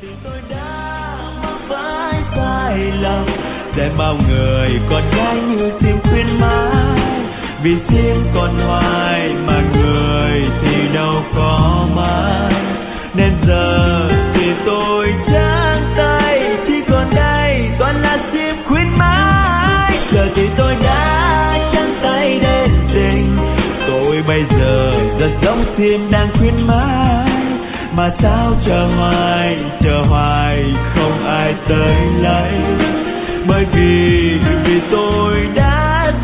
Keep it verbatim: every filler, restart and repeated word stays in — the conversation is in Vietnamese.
thì tôi đã mắc phải sai lầm, để bao người còn gái như chim khuyên mãi, vì chim còn hoài mà người thì đâu có mãi. Nên giờ thì tôi trắng tay, chỉ còn đây toàn là chim khuyên mãi. Giờ thì tôi đã trắng tay để tình, tôi bây giờ rất giống chim đang khuyên mãi, mà sao chờ hoài chờ hoài không ai tới lấy. Bởi vì vì tôi đã